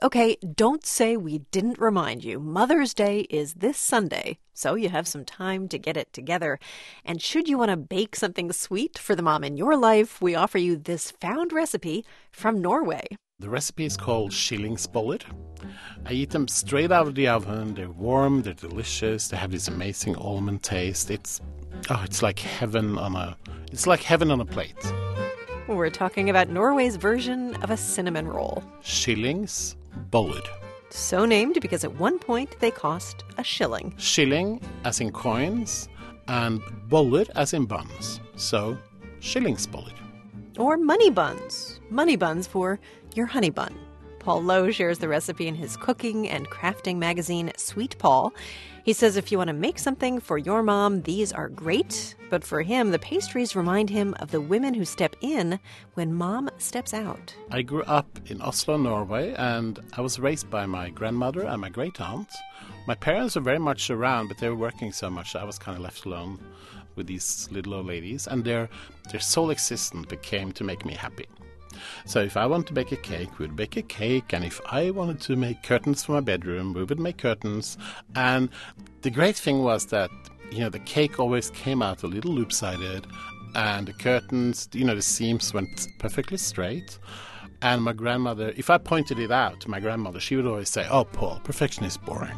Okay, don't say we didn't remind you. Mother's Day is this Sunday, so you have some time to get it together. And should you want to bake something sweet for the mom in your life, we offer you this found recipe from Norway. The recipe is called skillingsboller. I eat them straight out of the oven. They're warm, they're delicious, they have this amazing almond taste. It's like heaven on a plate. We're talking about Norway's version of a cinnamon roll. Skillingsboller. So named because at one point they cost a shilling. Shilling as in coins and boller as in buns. So, skillingsboller. Or money buns. Money buns for your honey bun. Paul Lowe shares the recipe in his cooking and crafting magazine, Sweet Paul. He says if you want to make something for your mom, these are great. But for him, the pastries remind him of the women who step in when mom steps out. I grew up in Oslo, Norway, and I was raised by my grandmother and my great-aunt. My parents were very much around, but they were working so much I was kind of left alone with these little old ladies. And their sole existence became to make me happy. So if I wanted to bake a cake, we would bake a cake. And if I wanted to make curtains for my bedroom, we would make curtains. And the great thing was that, the cake always came out a little loop-sided. And the curtains, the seams went perfectly straight. And my grandmother, if I pointed it out to my grandmother, she would always say, "Oh, Paul, perfection is boring."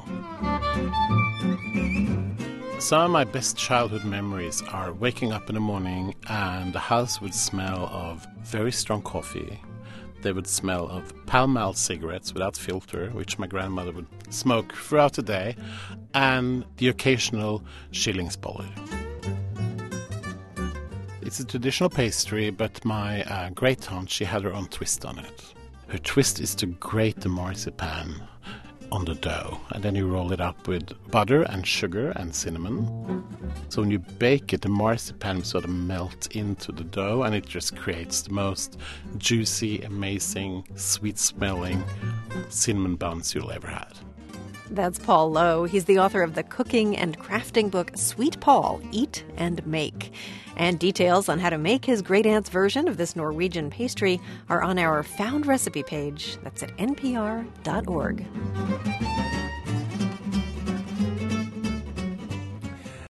Some of my best childhood memories are waking up in the morning and the house would smell of very strong coffee. They would smell of Pall Mall cigarettes without filter, which my grandmother would smoke throughout the day, and the occasional skillingsboller. It's a traditional pastry, but my great-aunt, she had her own twist on it. Her twist is to grate the marzipan on the dough, and then you roll it up with butter and sugar and cinnamon. So when you bake it, the marzipan sort of melts into the dough, and it just creates the most juicy, amazing, sweet-smelling cinnamon buns you'll ever had. That's Paul Lowe. He's the author of the cooking and crafting book Sweet Paul, Eat and Make. And details on how to make his great-aunt's version of this Norwegian pastry are on our Found Recipe page. That's at npr.org.